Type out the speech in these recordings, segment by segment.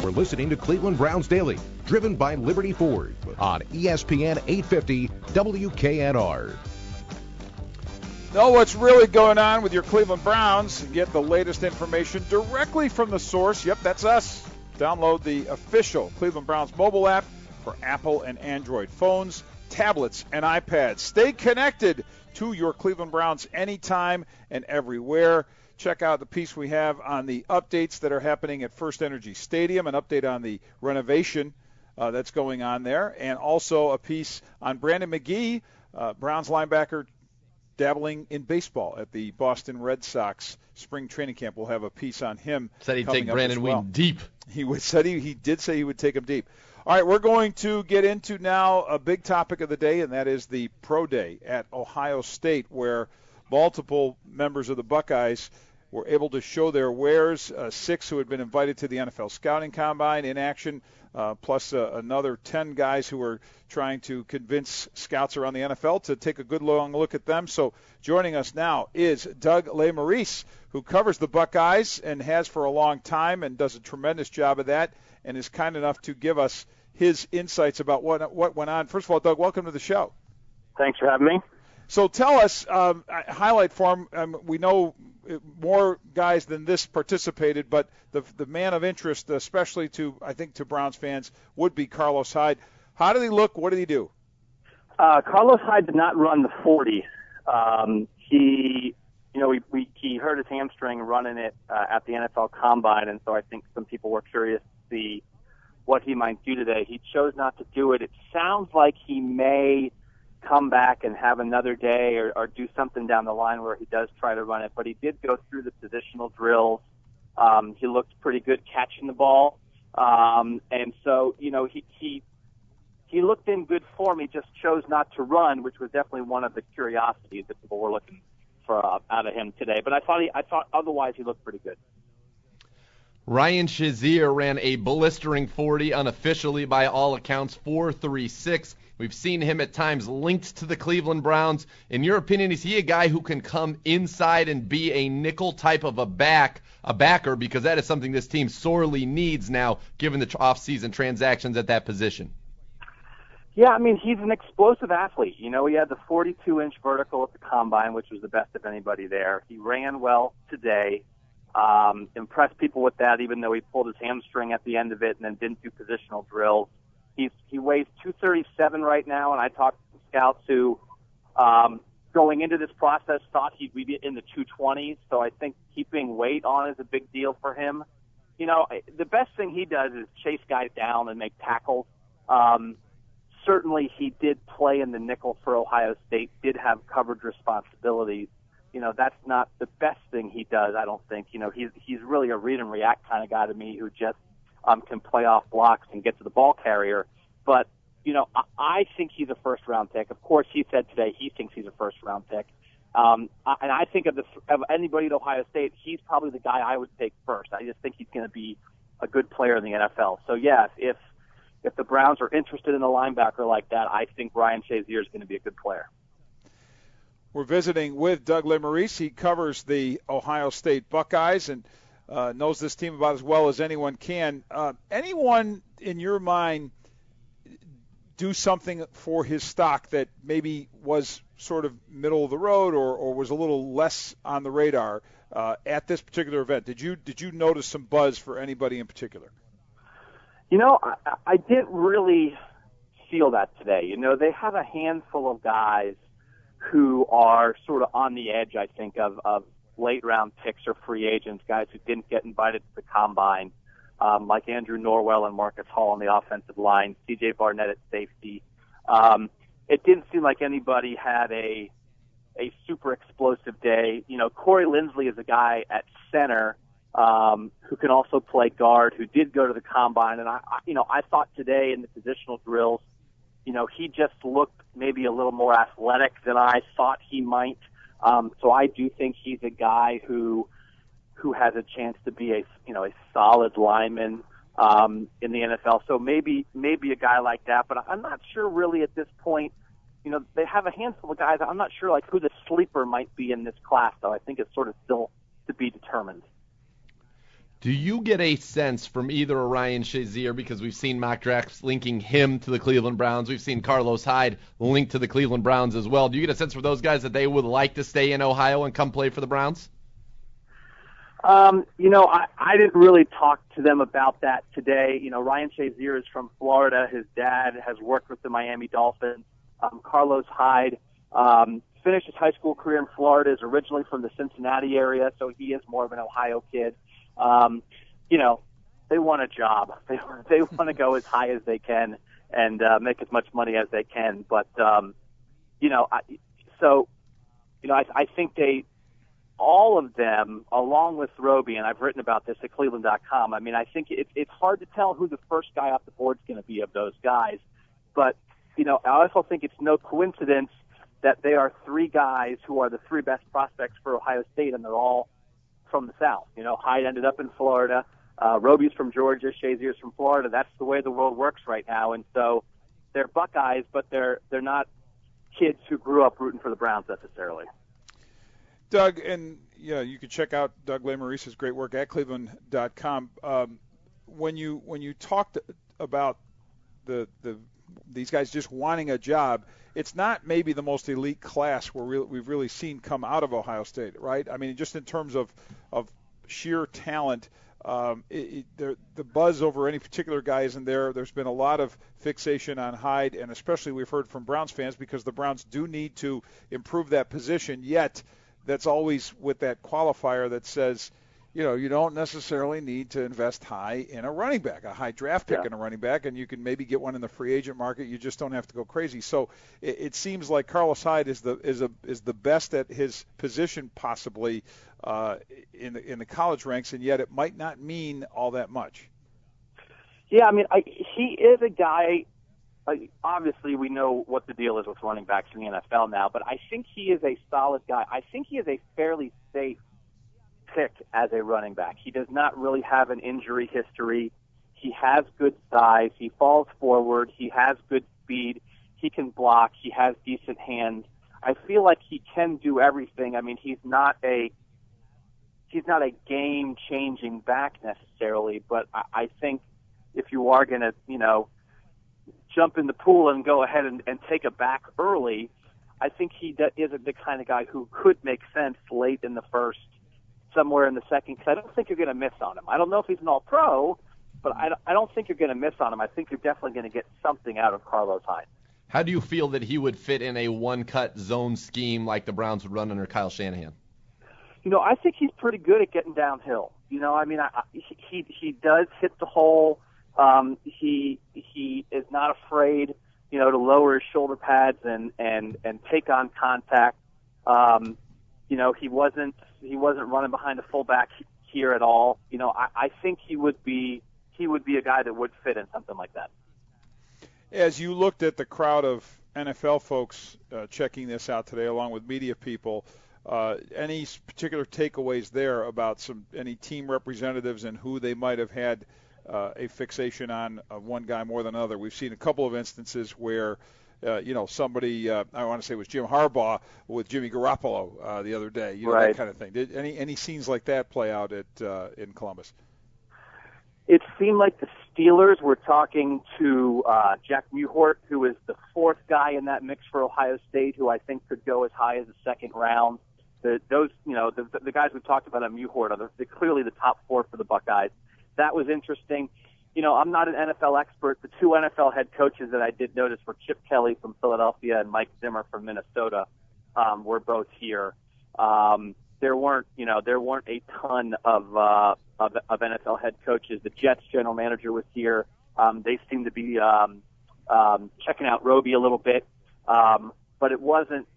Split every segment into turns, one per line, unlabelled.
for listening to Cleveland Browns Daily, driven by Liberty Ford on ESPN 850 WKNR.
Know what's really going on with your Cleveland Browns and get the latest information directly from the source. Yep, that's us. Download the official Cleveland Browns mobile app for Apple and Android phones, tablets, and iPads. Stay connected to your Cleveland Browns anytime and everywhere. Check out the piece we have on the updates that are happening at First Energy Stadium, an update on the renovation that's going on there, and also a piece on Brandon McGee, Browns linebacker, dabbling in baseball at the Boston Red Sox spring training camp. We'll have a piece on him.
Said he'd take Brandon Weeden deep.
He did say he would take him deep. All right, we're going to get into now a big topic of the day, and that is the Pro Day at Ohio State, where multiple members of the Buckeyes were able to show their wares, 6 who had been invited to the NFL Scouting Combine in action, plus another 10 guys who were trying to convince scouts around the NFL to take a good long look at them. So joining us now is Doug Lesmerises, who covers the Buckeyes and has for a long time and does a tremendous job of that and is kind enough to give us his insights about what went on. First of all, Doug, welcome to the show.
Thanks for having me.
So tell us, highlight for him, we know more guys than this participated, but the man of interest, especially to Browns fans, would be Carlos Hyde. How did he look? What did he do?
Carlos Hyde did not run the 40. He hurt his hamstring running it at the NFL Combine, and so I think some people were curious to see what he might do today. He chose not to do it. It sounds like he may come back and have another day or do something down the line where he does try to run it. But he did go through the positional drills. He looked pretty good catching the ball. And so, he looked in good form. He just chose not to run, which was definitely one of the curiosities that people were looking for out of him today. But I thought otherwise he looked pretty good.
Ryan Shazier ran a blistering 40, unofficially by all accounts, 4.36. We've seen him at times linked to the Cleveland Browns. In your opinion, is he a guy who can come inside and be a nickel type of a backer, because that is something this team sorely needs now, given the off-season transactions at that position?
Yeah, I mean, he's an explosive athlete. He had the 42-inch vertical at the Combine, which was the best of anybody there. He ran well today. Impressed people with that, even though he pulled his hamstring at the end of it and then didn't do positional drills. He weighs 237 right now, and I talked to scouts who, going into this process, thought he'd be in the 220s. So I think keeping weight on is a big deal for him. The best thing he does is chase guys down and make tackles. Certainly, he did play in the nickel for Ohio State, did have coverage responsibilities. That's not the best thing he does, I don't think. He's really a read and react kind of guy to me who just can play off blocks and get to the ball carrier. But, I think he's a first-round pick. Of course, he said today he thinks he's a first-round pick. And I think of anybody at Ohio State, he's probably the guy I would take first. I just think he's going to be a good player in the NFL. So, yes, if the Browns are interested in a linebacker like that, I think Ryan Shazier is going to be a good player.
We're visiting with Doug Lesmerises. He covers the Ohio State Buckeyes and knows this team about as well as anyone can. Anyone in your mind do something for his stock that maybe was sort of middle of the road or was a little less on the radar at this particular event? Did you notice some buzz for anybody in particular?
I didn't really feel that today. They have a handful of guys who are sort of on the edge, I think, of late-round picks or free agents, guys who didn't get invited to the Combine, like Andrew Norwell and Marcus Hall on the offensive line, C.J. Barnett at safety. It didn't seem like anybody had a super explosive day. Corey Linsley is a guy at center who can also play guard, who did go to the Combine. And I thought today in the positional drills, he just looked maybe a little more athletic than I thought he might. So I do think he's a guy who has a chance to be a solid lineman in the NFL. So maybe a guy like that, but I'm not sure really at this point. They have a handful of guys. I'm not sure like who the sleeper might be in this class, though. I think it's sort of still to be determined.
Do you get a sense from either Ryan Shazier, because we've seen mock drafts linking him to the Cleveland Browns, we've seen Carlos Hyde linked to the Cleveland Browns as well. Do you get a sense from those guys that they would like to stay in Ohio and come play for the Browns?
I didn't really talk to them about that today. Ryan Shazier is from Florida. His dad has worked with the Miami Dolphins. Carlos Hyde finished his high school career in Florida, is originally from the Cincinnati area, so he is more of an Ohio kid. They want a job. They want to go as high as they can and make as much money as they can. But, I think all of them, along with Roby, and I've written about this at Cleveland.com, I think it's hard to tell who the first guy off the board is going to be of those guys. But, I also think it's no coincidence that they are three guys who are the three best prospects for Ohio State, and they're all from the South. Hyde ended up in Florida. Roby's from Georgia. Shazier's from Florida. That's the way the world works right now. And so they're Buckeyes, but they're not kids who grew up rooting for the Browns necessarily.
Doug, and you can check out Doug Lesmerise's great work at Cleveland.com. When you talked about these guys just wanting a job, it's not maybe the most elite class we've really seen come out of Ohio State, right? Just in terms of sheer talent, the buzz over any particular guy isn't there. There's been a lot of fixation on Hyde, and especially we've heard from Browns fans because the Browns do need to improve that position, yet that's always with that qualifier that says, you don't necessarily need to invest high in a running back, a high draft pick in a running back, and you can maybe get one in the free agent market. You just don't have to go crazy. So it seems like Carlos Hyde is the best at his position possibly in the college ranks, and yet it might not mean all that much.
Yeah, he is a guy. Obviously, we know what the deal is with running backs in the NFL now, but I think he is a solid guy. I think he is a fairly safe pick as a running back. He does not really have an injury history. He has good size. He falls forward. He has good speed. He can block. He has decent hands. I feel like he can do everything. He's not a game-changing back necessarily, but I think if you are going to, jump in the pool and go ahead and take a back early, I think he is the kind of guy who could make sense late in the first, somewhere in the second, because I don't think you're going to miss on him. I don't know if he's an all-pro, but I don't think you're going to miss on him. I think you're definitely going to get something out of Carlos Hyde.
How do you feel that he would fit in a one-cut zone scheme like the Browns would run under Kyle Shanahan?
I think he's pretty good at getting downhill. He does hit the hole. He is not afraid, to lower his shoulder pads and take on contact. He wasn't running behind the fullback here at all. I think he would be a guy that would fit in something like that.
As you looked at the crowd of NFL folks checking this out today, along with media people, any particular takeaways there about any team representatives and who they might have had a fixation on one guy more than another? We've seen a couple of instances where, somebody, I want to say it was Jim Harbaugh with Jimmy Garoppolo the other day,
right.
That kind of thing. Did any scenes like that play out in Columbus?
It seemed like the Steelers were talking to Jack Mewhort, who is the fourth guy in that mix for Ohio State, who I think could go as high as the second round. The guys we talked about at Mewhort are clearly the top four for the Buckeyes. That was interesting. I'm not an NFL expert. The two NFL head coaches that I did notice were Chip Kelly from Philadelphia and Mike Zimmer from Minnesota. Were both here. There weren't a ton of NFL head coaches. The Jets general manager was here. They seemed to be checking out Roby a little bit. But it wasn't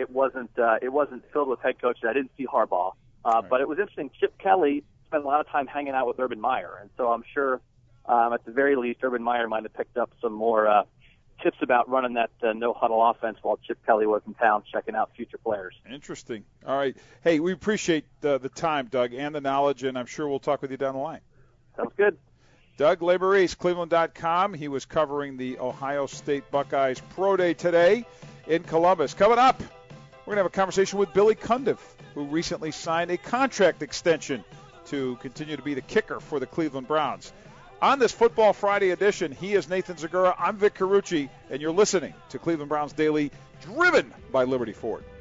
filled with head coaches. I didn't see Harbaugh.
Right.
But it was interesting. Chip Kelly spent a lot of time hanging out with Urban Meyer, and so I'm sure at the very least Urban Meyer might have picked up some more tips about running that no-huddle offense while Chip Kelly was in town checking out future players.
Interesting. All right. Hey, we appreciate the time, Doug, and the knowledge, and I'm sure we'll talk with you down the line.
Sounds good.
Doug Lesmerise, Cleveland.com. He was covering the Ohio State Buckeyes Pro Day today in Columbus. Coming up, we're going to have a conversation with Billy Cundiff, who recently signed a contract extension to continue to be the kicker for the Cleveland Browns. On this Football Friday edition, he is Nathan Zegura. I'm Vic Carucci, and you're listening to Cleveland Browns Daily, driven by Liberty Ford.